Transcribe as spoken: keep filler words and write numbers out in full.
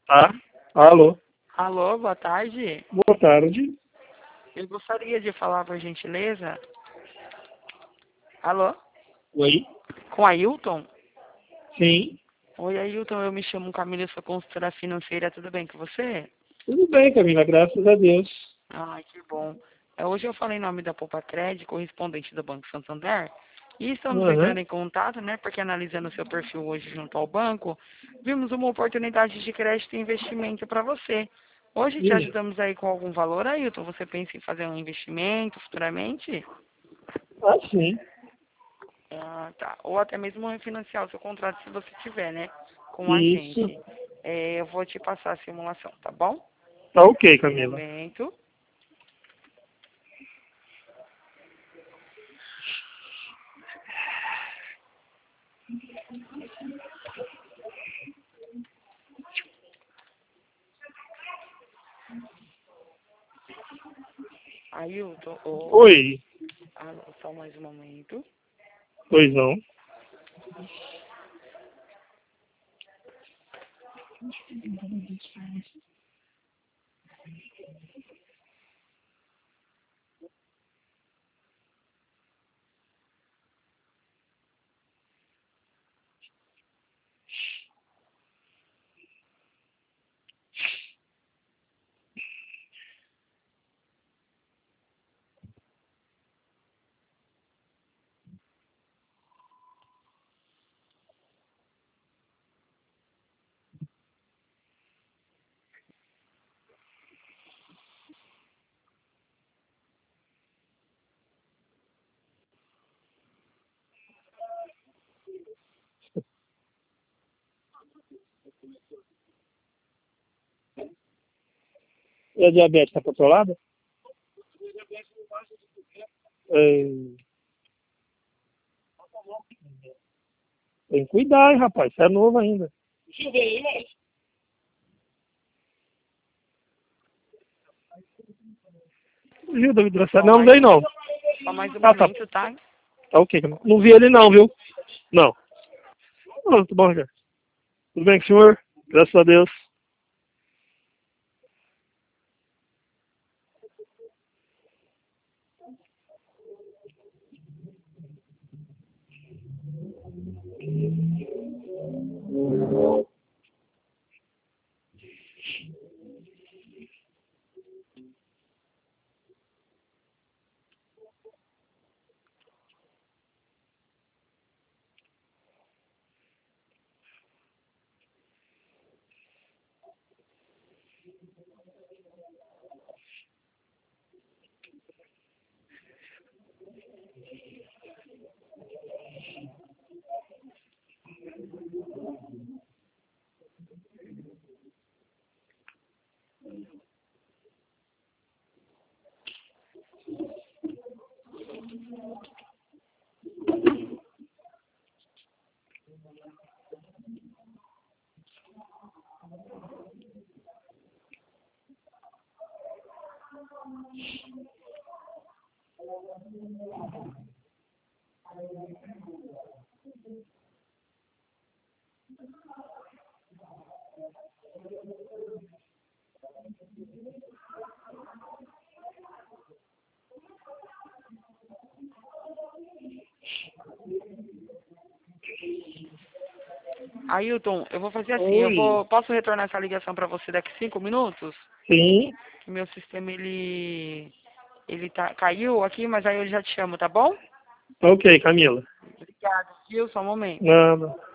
Tá? Alô? Alô, boa tarde. Boa tarde. Eu gostaria de falar, por gentileza. Alô? Oi? Com Ailton? Sim. Oi, Ailton, eu me chamo Camila, eu sou consultora financeira, tudo bem com você? Tudo bem, Camila, graças a Deus. Ai, que bom. É, Hoje eu falei em nome da Poupa Crédito, correspondente do Banco Santander, e estamos Uhum. entrando em contato, né, porque analisando o seu perfil hoje junto ao banco, vimos uma oportunidade de crédito e investimento para você. Hoje te Ih, ajudamos aí com algum valor, Ailton? Você pensa em fazer um investimento futuramente? Ah, sim. Ah, tá. Ou até mesmo refinanciar o seu contrato se você tiver, né? Com a Isso. gente. É, eu vou te passar a simulação, tá bom? Tá ok, Um Camila. momento. Ailton, oi. Oi. Ah, só mais um momento. Pois não. E a diabetes tá controlada? É... Tem que cuidar, hein, rapaz. Você é novo ainda. Viu, David? Não, Só não mais dei um, não. só mais um Ah, tá. momento, tá? Tá ok, Camila. Não vi ele não, viu? Não. Não, tudo bom, já. Tudo bem com o senhor? Graças a Deus. Ailton, eu vou fazer assim, eu Oi. vou. Posso retornar essa ligação para você daqui cinco minutos? Sim. Que meu sistema ele. Ele tá, caiu aqui, mas aí eu já te chamo, tá bom? Tá ok, Camila. Obrigado, viu? Só um momento. Nada.